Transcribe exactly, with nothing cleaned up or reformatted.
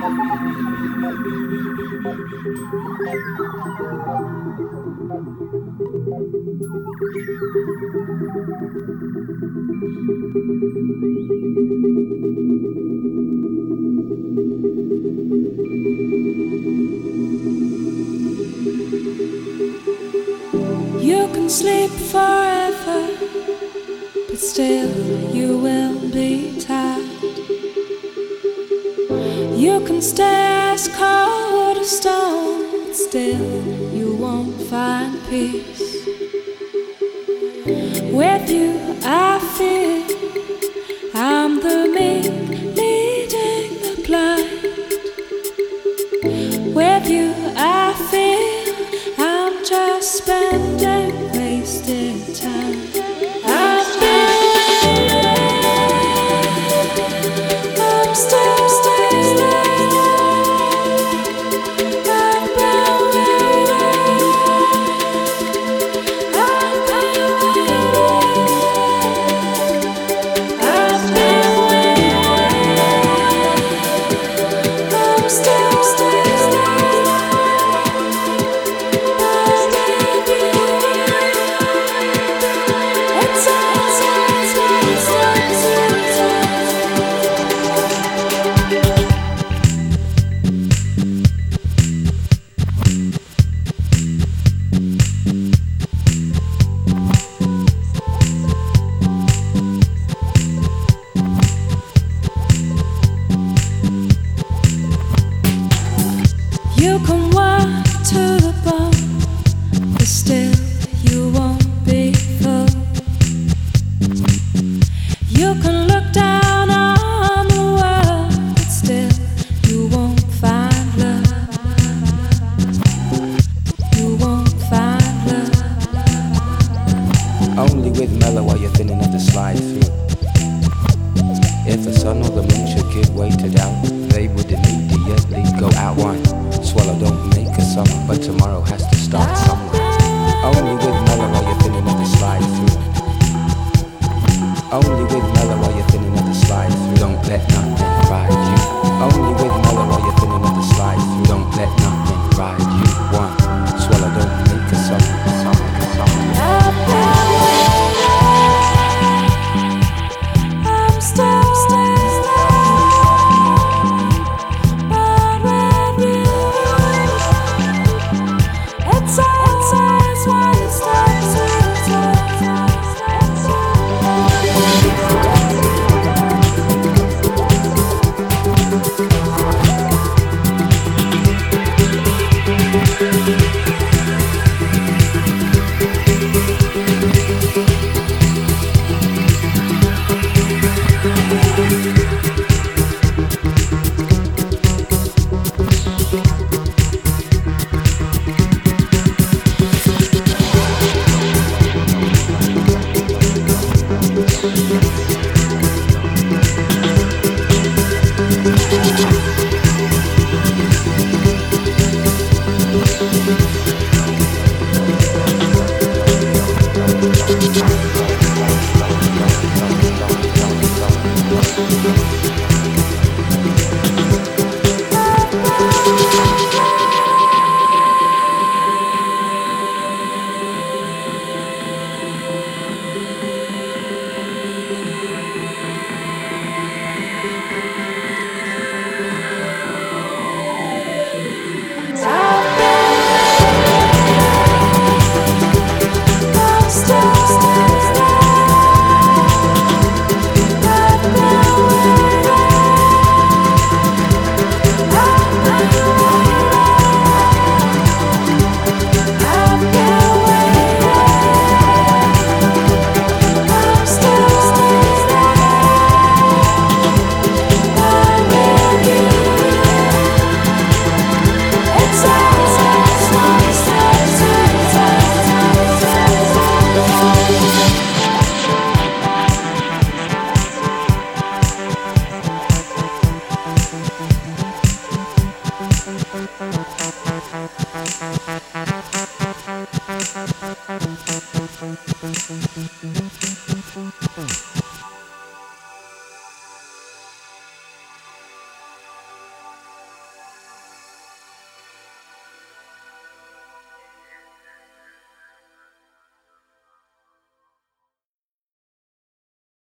You can sleep forever, but still you will be tired. You can stay as cold as stone, but still you won't find peace. With you I feel I'm the meek leading the blind. With you I feel I'm just spending wasted time. I've been waiting, I'm still staying. I've been waiting, I've been waiting, I've been waiting, I'm still staying. You can walk to the bone, but still you won't be full. You can look down on the world, but still you won't find love. You won't find love. Only with mellow are you thinning of the slide through. If the sun or the moon should give way to doubt, they would immediately go out one. Swallow don't make a summer, but tomorrow has to